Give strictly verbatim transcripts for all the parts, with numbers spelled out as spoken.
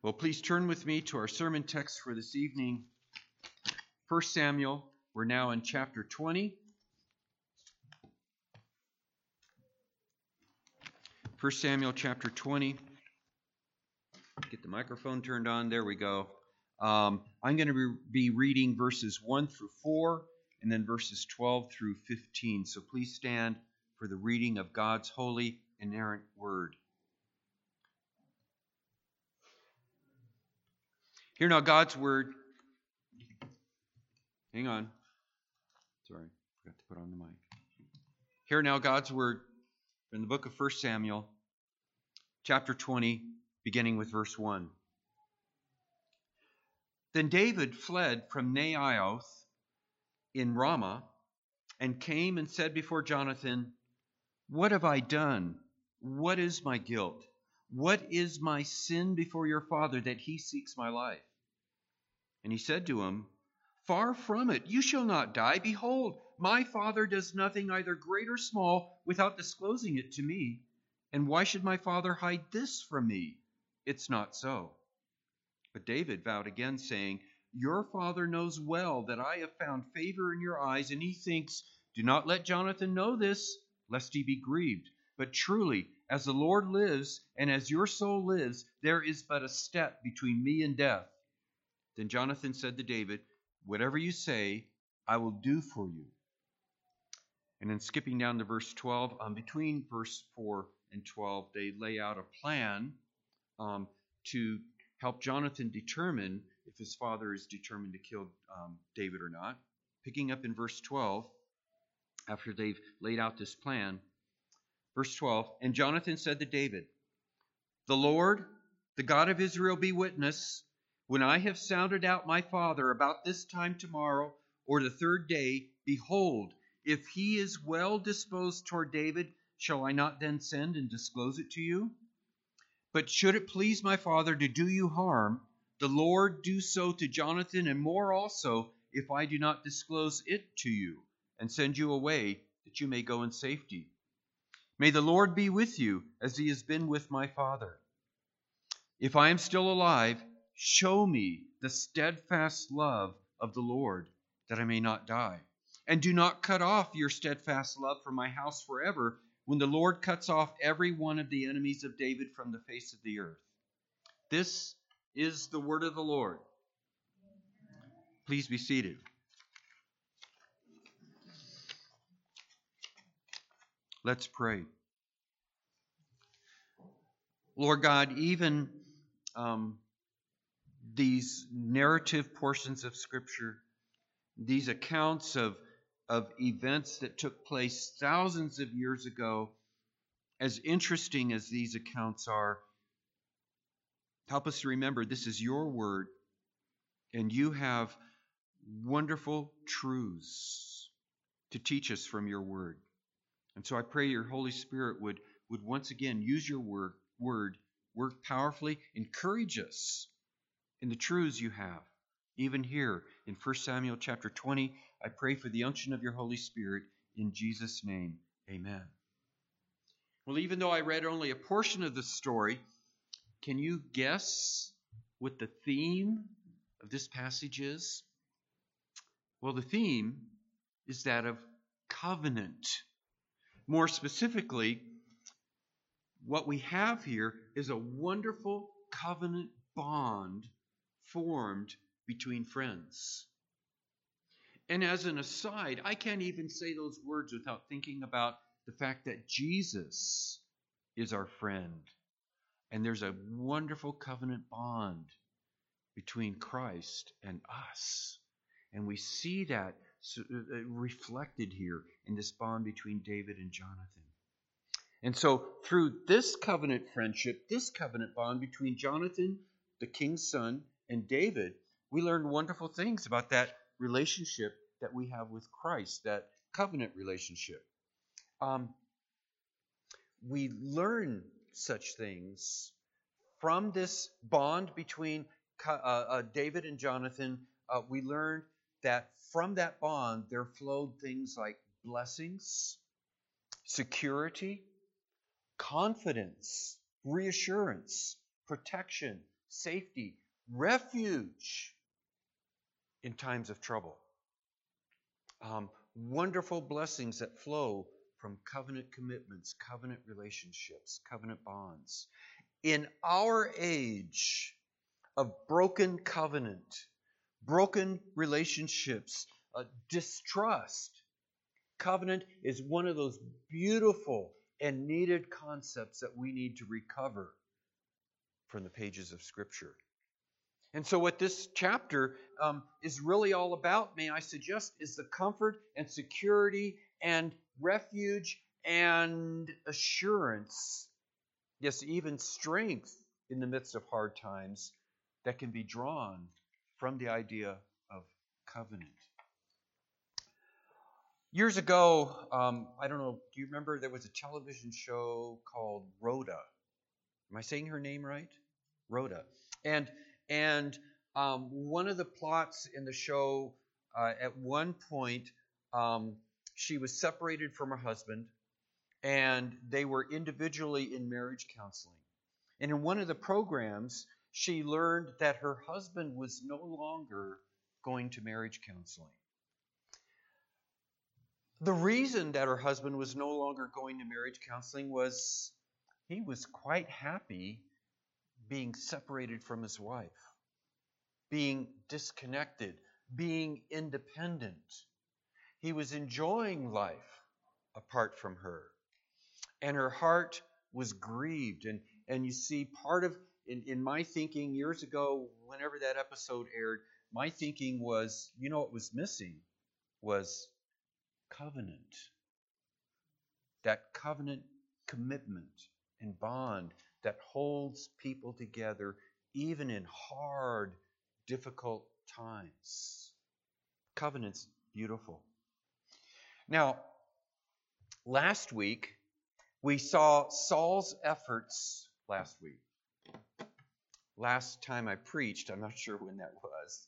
Well, please turn with me to our sermon text for this evening, First Samuel. We're now in chapter twenty. First Samuel chapter twenty. Get the microphone turned on. There we go. Um, I'm going to be reading verses one through four and then verses twelve through fifteen. So please stand for the reading of God's holy, inerrant word. Hear now God's word. Hang on. Sorry, forgot to put on the mic. Hear now God's word from the book of First Samuel, chapter twenty, beginning with verse one. Then David fled from Naioth in Ramah and came and said before Jonathan, "What have I done? What is my guilt? What is my sin before your father that he seeks my life?" And he said to him, "Far from it, you shall not die. Behold, my father does nothing either great or small without disclosing it to me. And why should my father hide this from me? It's not so." But David vowed again, saying, "Your father knows well that I have found favor in your eyes, and he thinks, 'Do not let Jonathan know this, lest he be grieved.' But truly, as the Lord lives, and as your soul lives, there is but a step between me and death." Then Jonathan said to David, "Whatever you say, I will do for you." And then skipping down to verse twelve, um, between verse four and twelve, they lay out a plan um, to help Jonathan determine if his father is determined to kill um, David or not. Picking up in verse twelve, after they've laid out this plan, verse twelve, "And Jonathan said to David, 'The Lord, the God of Israel, be witness, when I have sounded out my father about this time tomorrow or the third day, behold, if he is well disposed toward David, shall I not then send and disclose it to you? But should it please my father to do you harm, the Lord do so to Jonathan, and more also, if I do not disclose it to you and send you away, that you may go in safety. May the Lord be with you as he has been with my father. If I am still alive, show me the steadfast love of the Lord, that I may not die. And do not cut off your steadfast love from my house forever, when the Lord cuts off every one of the enemies of David from the face of the earth.'" This is the word of the Lord. Please be seated. Let's pray. Lord God, even um, these narrative portions of Scripture, these accounts of, of events that took place thousands of years ago, as interesting as these accounts are, help us to remember this is your word, and you have wonderful truths to teach us from your word. And so I pray your Holy Spirit would, would once again use your word, word, work powerfully, encourage us in the truths you have. Even here in First Samuel chapter twenty, I pray for the unction of your Holy Spirit in Jesus' name. Amen. Well, even though I read only a portion of the story, can you guess what the theme of this passage is? Well, the theme is that of covenant. More specifically, what we have here is a wonderful covenant bond formed between friends. And as an aside, I can't even say those words without thinking about the fact that Jesus is our friend. And there's a wonderful covenant bond between Christ and us. And we see that reflected here in this bond between David and Jonathan. And so through this covenant friendship, this covenant bond between Jonathan, the king's son, and David, we learn wonderful things about that relationship that we have with Christ, that covenant relationship. Um, we learn such things from this bond between uh, uh, David and Jonathan. Uh, we learn that from that bond there flowed things like blessings, security, confidence, reassurance, protection, safety, refuge in times of trouble. Um, wonderful blessings that flow from covenant commitments, covenant relationships, covenant bonds. In our age of broken covenant, broken relationships, uh, distrust, covenant is one of those beautiful and needed concepts that we need to recover from the pages of Scripture. And so what this chapter um, is really all about, may I suggest, is the comfort and security and refuge and assurance, yes, even strength in the midst of hard times that can be drawn from the idea of covenant. Years ago, um, I don't know, do you remember there was a television show called Rhoda? Am I saying her name right? Rhoda. And and um, one of the plots in the show, uh, at one point, um, she was separated from her husband, and they were individually in marriage counseling. And in one of the programs, she learned that her husband was no longer going to marriage counseling. The reason that her husband was no longer going to marriage counseling was he was quite happy being separated from his wife, being disconnected, being independent. He was enjoying life apart from her. And her heart was grieved. And, and you see, part of, in, in my thinking years ago, whenever that episode aired, my thinking was, you know what was missing was covenant. That covenant commitment and bond that holds people together even in hard, difficult times. Covenant's beautiful. Now, last week, we saw Saul's efforts, last week. Last time I preached, I'm not sure when that was.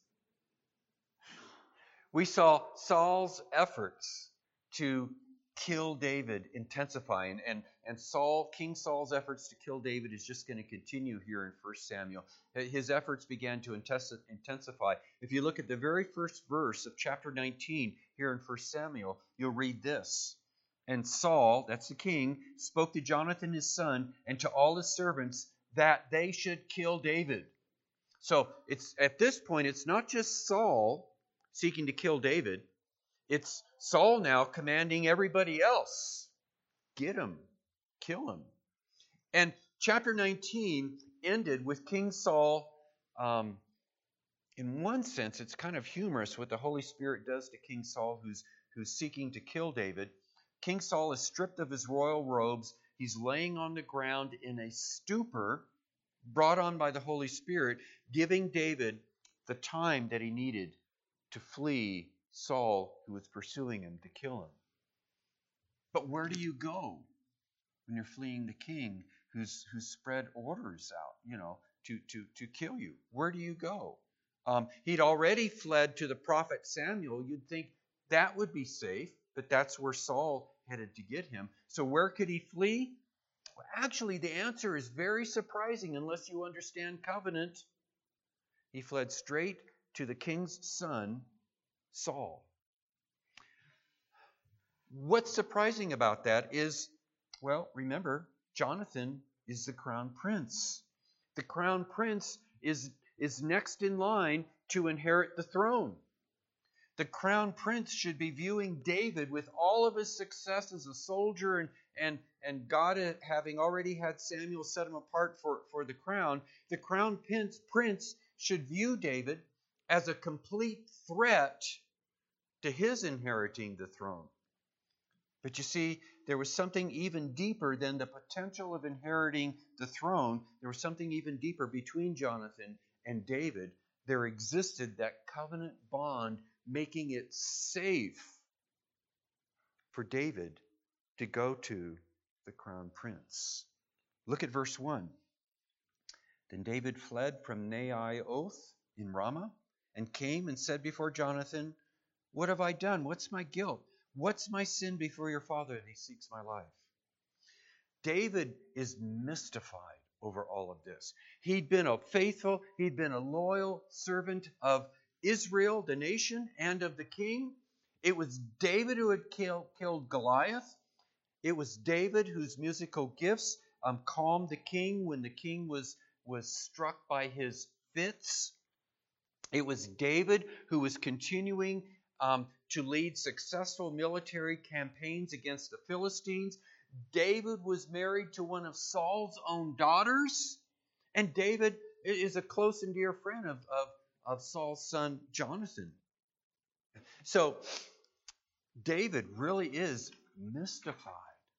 We saw Saul's efforts to kill David intensifying, and, and Saul, King Saul's efforts to kill David is just going to continue here in First Samuel. His efforts began to intensify. If you look at the very first verse of chapter nineteen here in First Samuel, you'll read this. And Saul, that's the king, spoke to Jonathan his son and to all his servants that they should kill David. So it's at this point, it's not just Saul seeking to kill David. It's Saul now commanding everybody else, get him, kill him. And chapter nineteen ended with King Saul. Um, in one sense, it's kind of humorous what the Holy Spirit does to King Saul, who's, who's seeking to kill David. King Saul is stripped of his royal robes. He's laying on the ground in a stupor brought on by the Holy Spirit, giving David the time that he needed to flee Saul, who was pursuing him to kill him. But where do you go when you're fleeing the king who's who's spread orders out, you know, to to to kill you? Where do you go? Um, he'd already fled to the prophet Samuel. You'd think that would be safe, but that's where Saul headed to get him. So where could he flee? Well, actually, the answer is very surprising unless you understand covenant. He fled straight to the king's son, Saul. What's surprising about that is, well, remember, Jonathan is the crown prince. The crown prince is, is next in line to inherit the throne. The crown prince should be viewing David with all of his success as a soldier, and, and, and God having already had Samuel set him apart for, for the crown. The crown prince, prince should view David as a complete threat to his inheriting the throne. But you see, there was something even deeper than the potential of inheriting the throne. There was something even deeper between Jonathan and David. There existed that covenant bond, making it safe for David to go to the crown prince. Look at verse one. Then David fled from Naioth in Ramah and came and said before Jonathan, "What have I done? What's my guilt? What's my sin before your father that he seeks my life?" David is mystified over all of this. He'd been a faithful, he'd been a loyal servant of Israel, the nation, and of the king. It was David who had killed, killed Goliath. It was David whose musical gifts um, calmed the king when the king was, was struck by his fits. It was David who was continuing um, to lead successful military campaigns against the Philistines. David was married to one of Saul's own daughters. And David is a close and dear friend of, of, of Saul's son Jonathan. So David really is mystified.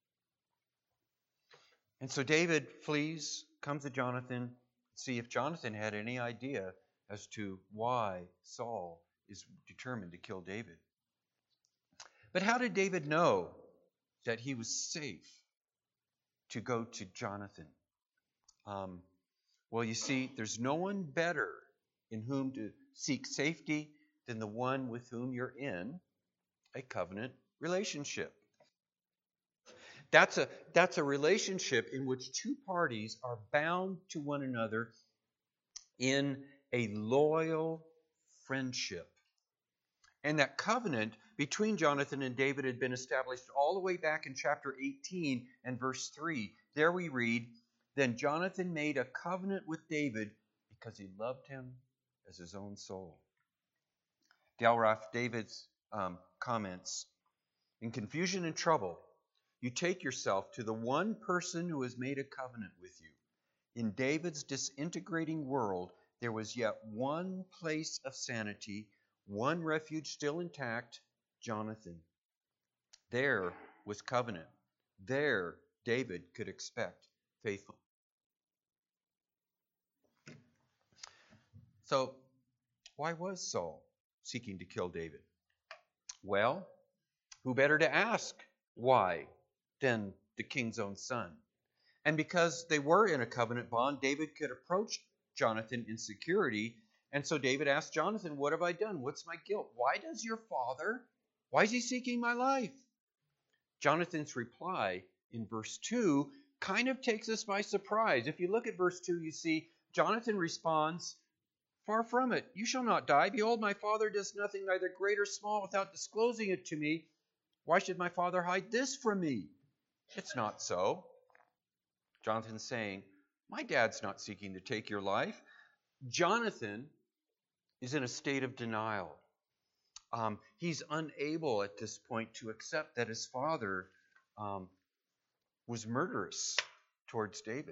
And so David flees, comes to Jonathan, see if Jonathan had any idea as to why Saul is determined to kill David. But how did David know that he was safe to go to Jonathan? Um, well, you see, there's no one better in whom to seek safety than the one with whom you're in a covenant relationship. That's a, that's a relationship in which two parties are bound to one another in a loyal friendship. And that covenant between Jonathan and David had been established all the way back in chapter eighteen and verse three. There we read, "Then Jonathan made a covenant with David because he loved him as his own soul." Dalraf David's um, comments, "In confusion and trouble, you take yourself to the one person who has made a covenant with you. In David's disintegrating world, there was yet one place of sanity, one refuge still intact, Jonathan. There was covenant. There David could expect faithfulness." So, why was Saul seeking to kill David? Well, who better to ask why than the king's own son? And because they were in a covenant bond, David could approach Jonathan in security. And so David asked Jonathan, "What have I done? What's my guilt? Why does your father, why is he seeking my life?" Jonathan's reply in verse two kind of takes us by surprise. If you look at verse two, you see Jonathan responds, "Far from it. You shall not die. Behold, my father does nothing, neither great or small, without disclosing it to me. Why should my father hide this from me? It's not so." Jonathan's saying, "My dad's not seeking to take your life." Jonathan is in a state of denial. Um, he's unable at this point to accept that his father um, was murderous towards David.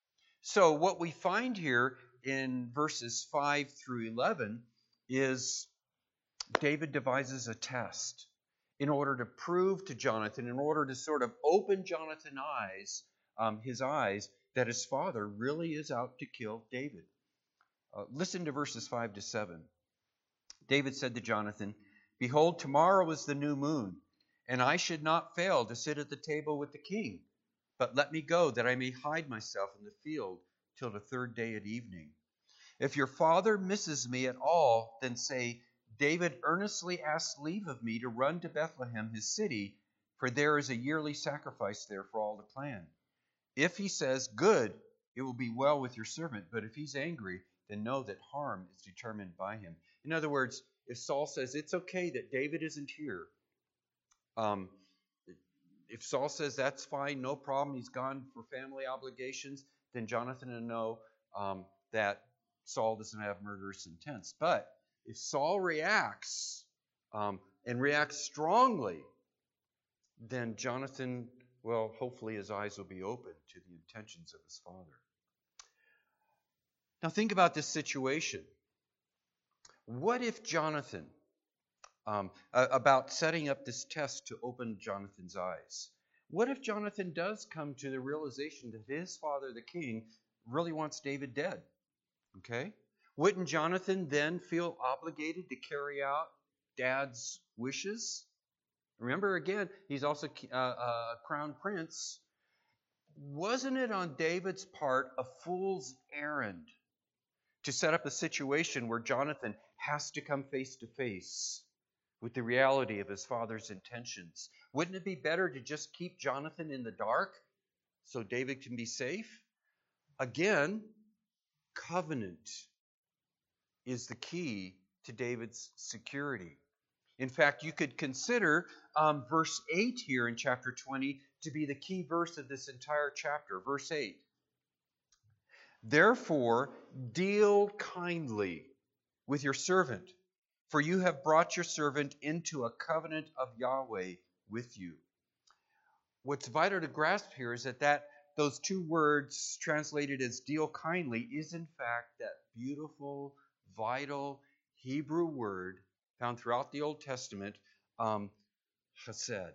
So what we find here in verses five through eleven is David devises a test in order to prove to Jonathan, in order to sort of open Jonathan's eyes, um, his eyes, that his father really is out to kill David. Uh, listen to verses five to seven. David said to Jonathan, "Behold, tomorrow is the new moon, and I should not fail to sit at the table with the king. But let me go, that I may hide myself in the field till the third day at evening. If your father misses me at all, then say, David earnestly asked leave of me to run to Bethlehem, his city, for there is a yearly sacrifice there for all the clan. If he says, good, it will be well with your servant. But if he's angry, then know that harm is determined by him." In other words, if Saul says it's okay that David isn't here, um, if Saul says that's fine, no problem, he's gone for family obligations, then Jonathan will know um, that Saul doesn't have murderous intents. But if Saul reacts um, and reacts strongly, then Jonathan, well, hopefully his eyes will be open to the intentions of his father. Now think about this situation. What if Jonathan, um, about setting up this test to open Jonathan's eyes, what if Jonathan does come to the realization that his father, the king, really wants David dead? Okay? Wouldn't Jonathan then feel obligated to carry out dad's wishes? Remember, again, he's also a uh, uh, crown prince. Wasn't it on David's part a fool's errand to set up a situation where Jonathan has to come face to face with the reality of his father's intentions? Wouldn't it be better to just keep Jonathan in the dark so David can be safe? Again, covenant is the key to David's security. In fact, you could consider um, verse eight here in chapter twenty to be the key verse of this entire chapter. Verse eight. Therefore, deal kindly with your servant, for you have brought your servant into a covenant of Yahweh with you. What's vital to grasp here is that, that those two words translated as deal kindly is in fact that beautiful, vital Hebrew word found throughout the Old Testament, um, chesed.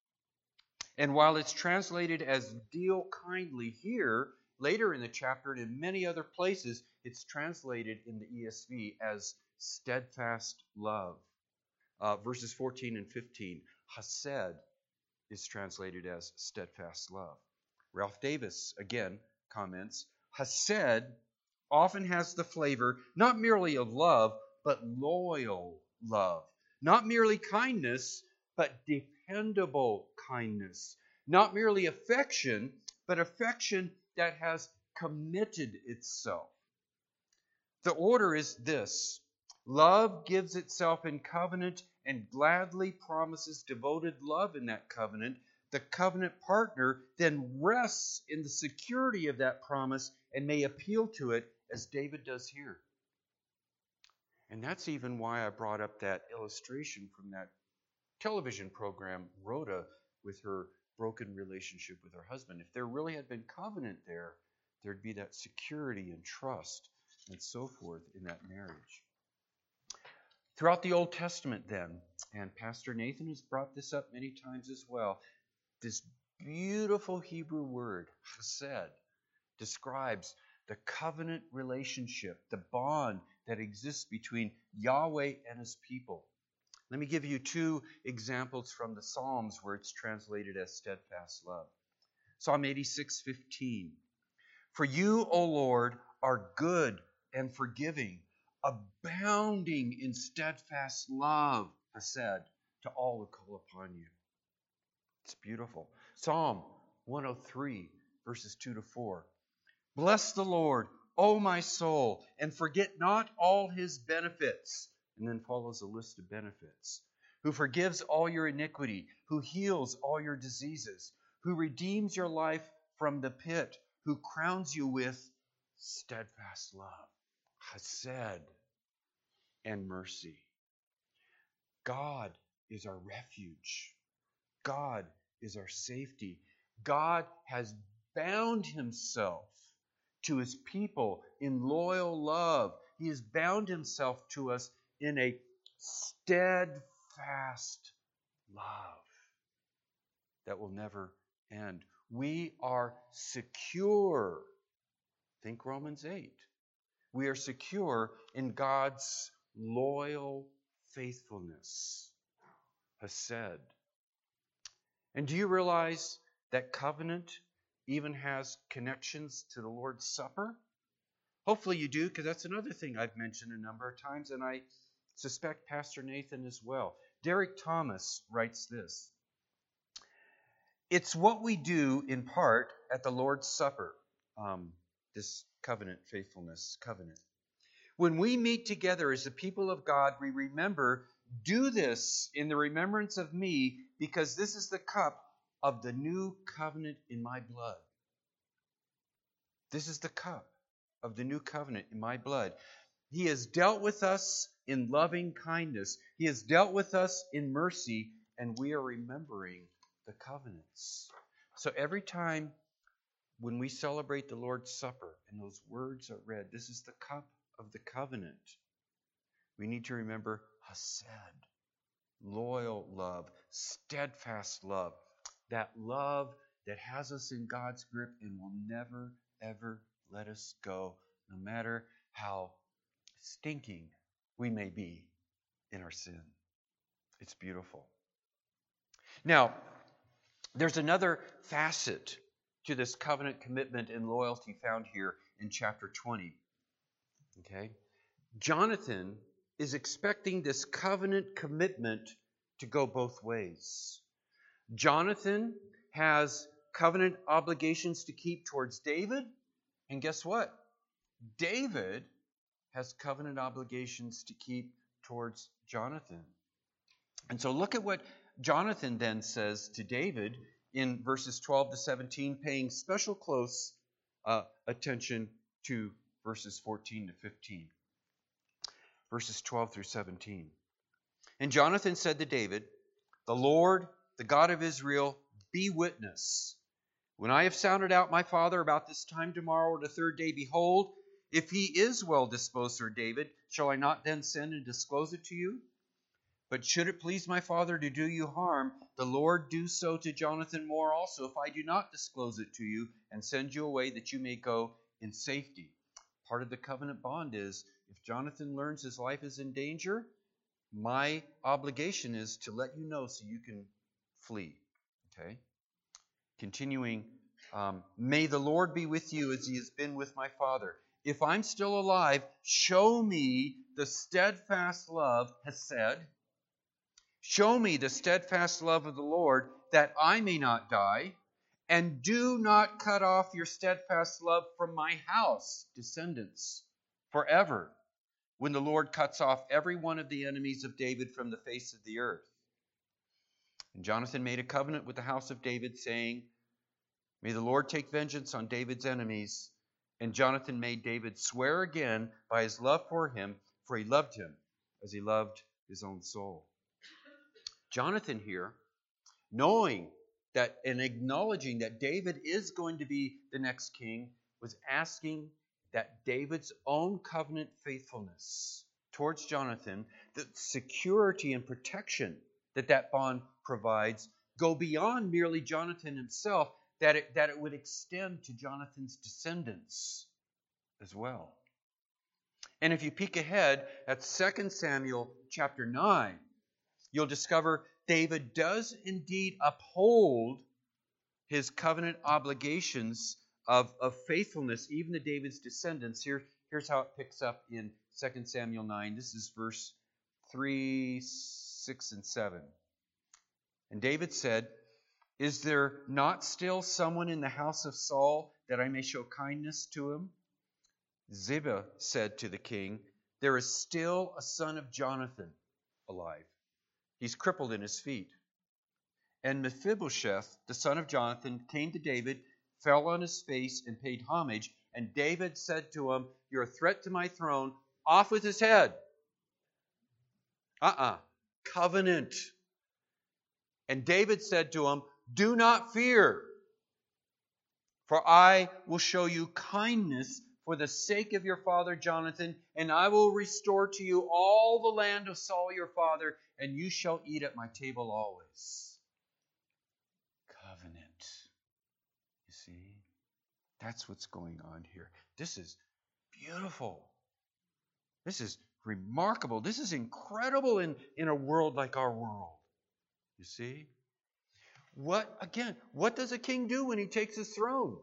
And while it's translated as deal kindly here, later in the chapter and in many other places, it's translated in the E S V as steadfast love. Uh, verses fourteen and fifteen, chesed is translated as steadfast love. Ralph Davis, again, comments, chesed often has the flavor not merely of love, but loyal love. Not merely kindness, but dependable kindness. Not merely affection, but affection that has committed itself. The order is this: love gives itself in covenant and gladly promises devoted love in that covenant. The covenant partner then rests in the security of that promise and may appeal to it, as David does here. And that's even why I brought up that illustration from that television program, Rhoda, with her broken relationship with her husband. If there really had been covenant there, there'd be that security and trust and so forth in that marriage. Throughout the Old Testament then, and Pastor Nathan has brought this up many times as well, this beautiful Hebrew word, chesed, describes the covenant relationship, the bond that exists between Yahweh and his people. Let me give you two examples from the Psalms where it's translated as steadfast love. Psalm eighty-six fifteen. For you, O Lord, are good and forgiving, abounding in steadfast love, chesed, to all who call upon you. It's beautiful. Psalm one oh three, verses two to four. Bless the Lord, O my soul, and forget not all his benefits. And then follows a list of benefits. Who forgives all your iniquity, who heals all your diseases, who redeems your life from the pit, who crowns you with steadfast love, chesed, and mercy. God is our refuge. God is our safety. God has bound himself to his people in loyal love. He has bound himself to us in a steadfast love that will never end. We are secure. Think Romans eight. We are secure in God's loyal faithfulness, chesed. And do you realize that covenant even has connections to the Lord's Supper? Hopefully you do, because that's another thing I've mentioned a number of times, and I suspect Pastor Nathan as well. Derek Thomas writes this: it's what we do in part at the Lord's Supper, um, this covenant, faithfulness covenant. When we meet together as the people of God, we remember, do this in the remembrance of me, because this is the cup of the new covenant in my blood. This is the cup of the new covenant in my blood. He has dealt with us in loving kindness. He has dealt with us in mercy, and we are remembering the covenants. So every time when we celebrate the Lord's Supper and those words are read, this is the cup of the covenant, we need to remember chesed, loyal love, steadfast love, that love that has us in God's grip and will never, ever let us go, no matter how stinking we may be in our sin. It's beautiful. Now, there's another facet to this covenant commitment and loyalty found here in chapter twenty. Okay? Jonathan is expecting this covenant commitment to go both ways. Jonathan has covenant obligations to keep towards David, And guess what? David has covenant obligations to keep towards Jonathan. And so look at what Jonathan then says to David in verses twelve to seventeen, paying special close uh, attention to verses fourteen to fifteen. Verses twelve through seventeen. And Jonathan said to David, "The Lord, the God of Israel, be witness. When I have sounded out my father about this time tomorrow or the third day, behold, if he is well disposed toward David, shall I not then send and disclose it to you? But should it please my father to do you harm, the Lord do so to Jonathan more also, if I do not disclose it to you and send you away that you may go in safety." Part of the covenant bond is, if Jonathan learns his life is in danger, my obligation is to let you know so you can flee. Okay? Continuing, um, may the Lord be with you as he has been with my father. If I'm still alive, show me the steadfast love, hesed. Show me the steadfast love of the Lord, that I may not die, and do not cut off your steadfast love from my house, descendants, forever, when the Lord cuts off every one of the enemies of David from the face of the earth. And Jonathan made a covenant with the house of David, saying, may the Lord take vengeance on David's enemies. And Jonathan made David swear again by his love for him, for he loved him as he loved his own soul. Jonathan here, knowing that and acknowledging that David is going to be the next king, was asking that David's own covenant faithfulness towards Jonathan, the security and protection that that bond provides, go beyond merely Jonathan himself, that it, that it would extend to Jonathan's descendants as well. And if you peek ahead at Second Samuel chapter nine, you'll discover David does indeed uphold his covenant obligations of, of faithfulness, even to David's descendants. Here, here's how it picks up in Second Samuel nine. This is verse three, six, and seven. And David said, is there not still someone in the house of Saul that I may show kindness to him? Ziba said to the king, there is still a son of Jonathan alive. He's crippled in his feet. And Mephibosheth, the son of Jonathan, came to David, fell on his face, and paid homage. And David said to him, you're a threat to my throne. Off with his head. Uh-uh. Covenant. And David said to him, do not fear, for I will show you kindness for the sake of your father Jonathan, and I will restore to you all the land of Saul your father, and you shall eat at my table always. Covenant. You see? That's what's going on here. This is beautiful. This is remarkable. This is incredible in, in a world like our world. You see? What, again, what does a king do when he takes his throne?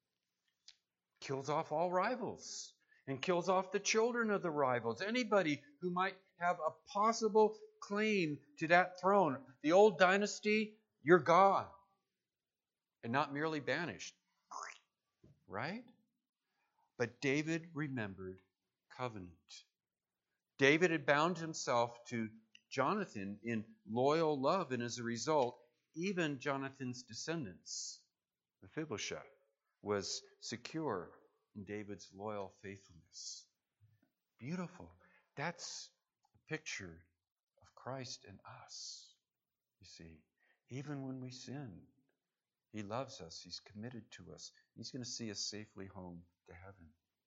Kills off all rivals and kills off the children of the rivals. Anybody who might have a possible claim to that throne. The old dynasty, you're gone. And not merely banished. Right? But David remembered covenant. David had bound himself to Jonathan in loyal love, and as a result, even Jonathan's descendants, Mephibosheth, was secure in David's loyal faithfulness. Beautiful. That's a picture of Christ in us. You see, even when we sin, he loves us. He's committed to us. He's going to see us safely home to heaven.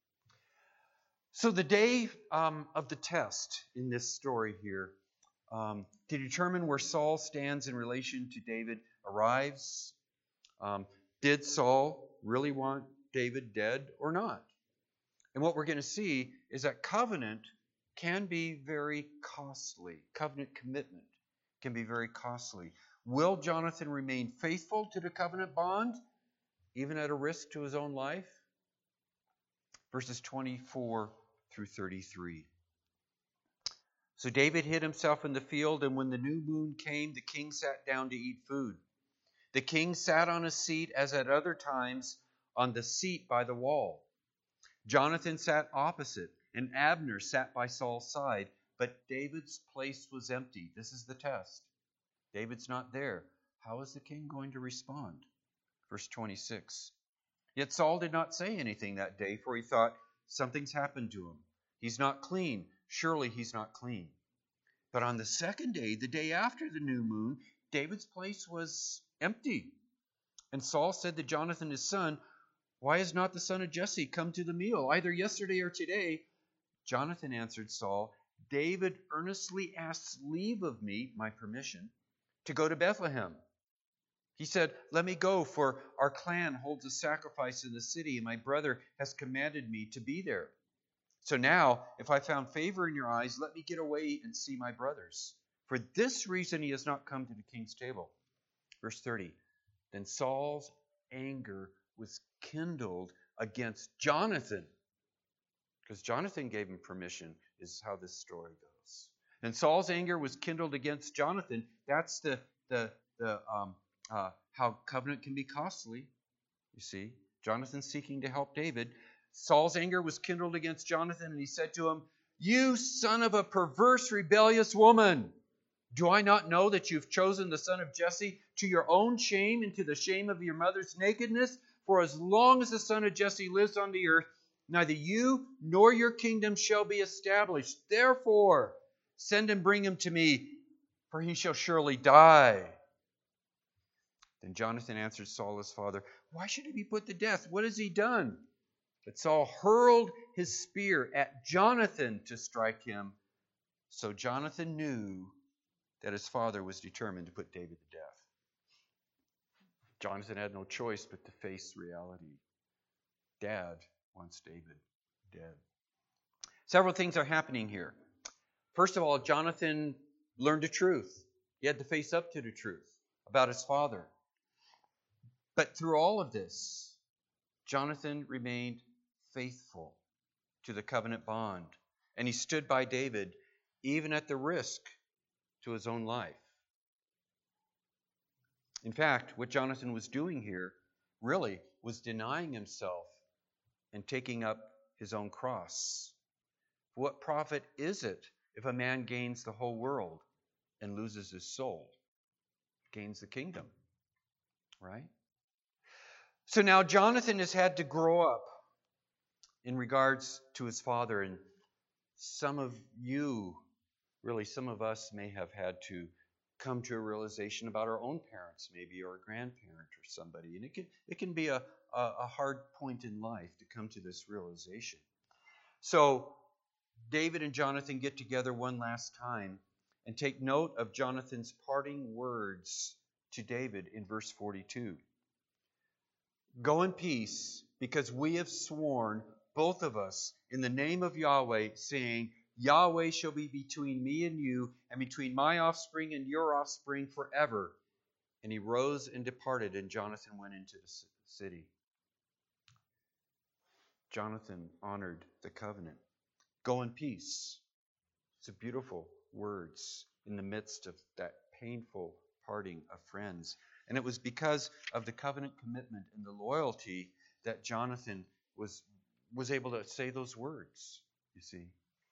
So the day um, of the test in this story here, um, to determine where Saul stands in relation to David, arrives. Um, did Saul really want David dead or not? And what we're going to see is that covenant can be very costly. Covenant commitment can be very costly. Will Jonathan remain faithful to the covenant bond, even at a risk to his own life? Verses twenty-four through thirty-three. So David hid himself in the field, and when the new moon came, the king sat down to eat food. The king sat on a seat as at other times on the seat by the wall. Jonathan sat opposite, and Abner sat by Saul's side, but David's place was empty. This is the test. David's not there. How is the king going to respond? Verse twenty-six. Yet Saul did not say anything that day, for he thought, something's happened to him. He's not clean. Surely he's not clean. But on the second day, the day after the new moon, David's place was empty. And Saul said to Jonathan his son, why has not the son of Jesse come to the meal, either yesterday or today? Jonathan answered Saul, David earnestly asks leave of me, my permission, to go to Bethlehem. He said, let me go, for our clan holds a sacrifice in the city, and my brother has commanded me to be there. So now, if I found favor in your eyes, let me get away and see my brothers. For this reason he has not come to the king's table. Verse thirty. Then Saul's anger was kindled against Jonathan, because Jonathan gave him permission, is how this story goes. And Saul's anger was kindled against Jonathan. That's the the the um uh, how covenant can be costly. You see, Jonathan seeking to help David. Saul's anger was kindled against Jonathan, and he said to him, you son of a perverse, rebellious woman, do I not know that you've chosen the son of Jesse to your own shame and to the shame of your mother's nakedness? For as long as the son of Jesse lives on the earth, neither you nor your kingdom shall be established. Therefore, send and bring him to me, for he shall surely die. Then Jonathan answered Saul his father, why should he be put to death? What has he done? But Saul hurled his spear at Jonathan to strike him. So Jonathan knew that his father was determined to put David to death. Jonathan had no choice but to face reality. Dad wants David dead. Several things are happening here. First of all, Jonathan learned the truth. He had to face up to the truth about his father. But through all of this, Jonathan remained faithful to the covenant bond, and he stood by David even at the risk to his own life. In fact, what Jonathan was doing here really was denying himself and taking up his own cross. What profit is it if a man gains the whole world and loses his soul? Gains the kingdom, right? So now Jonathan has had to grow up in regards to his father, and some of you, really some of us, may have had to come to a realization about our own parents, maybe, or a grandparent or somebody. And it can it can be a, a, a hard point in life to come to this realization. So David and Jonathan get together one last time and take note of Jonathan's parting words to David in verse forty-two. Go in peace, because we have sworn, both of us, in the name of Yahweh, saying, Yahweh shall be between me and you, and between my offspring and your offspring forever. And he rose and departed, and Jonathan went into the city. Jonathan honored the covenant. Go in peace. It's a beautiful words in the midst of that painful parting of friends. And it was because of the covenant commitment and the loyalty that Jonathan was, was able to say those words, you see.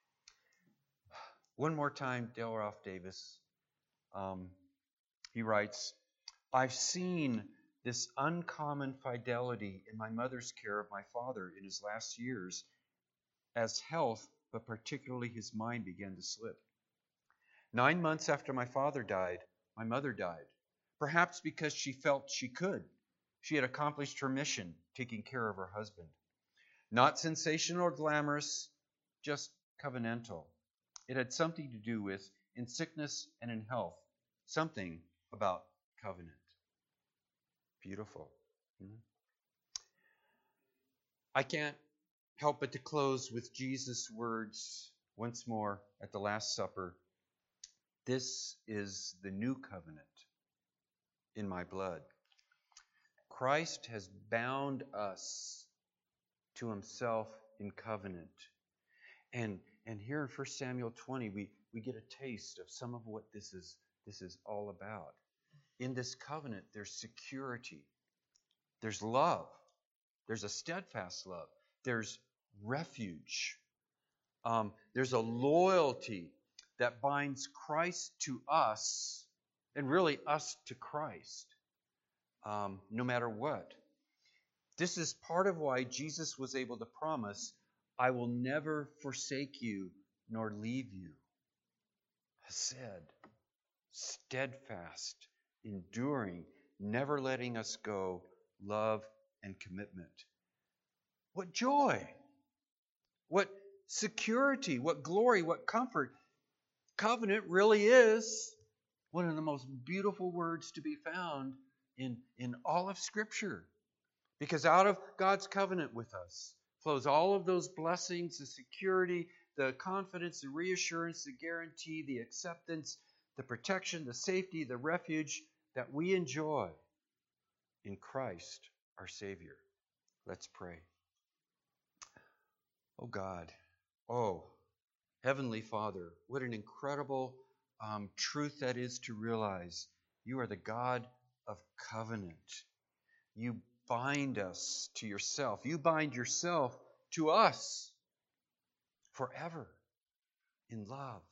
One more time, Dale Ralph Davis, um, he writes, I've seen this uncommon fidelity in my mother's care of my father in his last years, as health, but particularly his mind, began to slip. Nine months after my father died, my mother died, perhaps because she felt she could. She had accomplished her mission, taking care of her husband. Not sensational or glamorous, just covenantal. It had something to do with, in sickness and in health, something about covenant. Beautiful. Mm-hmm. I can't help but to close with Jesus' words once more at the Last Supper. This is the new covenant in my blood. Christ has bound us to himself in covenant. And and here in First Samuel twenty, we, we get a taste of some of what this is, this is all about. In this covenant, there's security. There's love. There's a steadfast love. There's refuge. Um, there's a loyalty that binds Christ to us, and really us to Christ, um, no matter what. This is part of why Jesus was able to promise, I will never forsake you nor leave you. Said, steadfast, enduring, never letting us go, love and commitment. What joy, what security, what glory, what comfort. Covenant really is one of the most beautiful words to be found in, in all of Scripture. Because out of God's covenant with us flows all of those blessings, the security, the confidence, the reassurance, the guarantee, the acceptance, the protection, the safety, the refuge that we enjoy in Christ, our Savior. Let's pray. Oh God, oh Heavenly Father, what an incredible um, truth that is to realize. You are the God of covenant. You bind us to yourself. You bind yourself to us forever in love.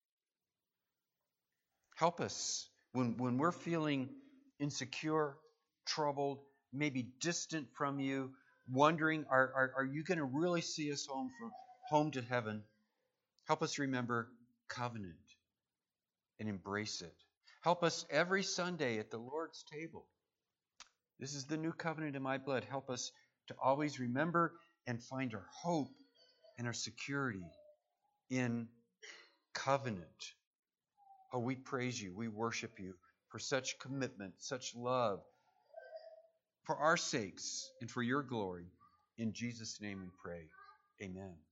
Help us when, when we're feeling insecure, troubled, maybe distant from you, wondering, are, are, are you going to really see us home from home to heaven? Help us remember covenant and embrace it. Help us every Sunday at the Lord's table. This is the new covenant in my blood. Help us to always remember and find our hope and our security in covenant. Oh, we praise you. We worship you for such commitment, such love, for our sakes and for your glory. In Jesus' name we pray. Amen.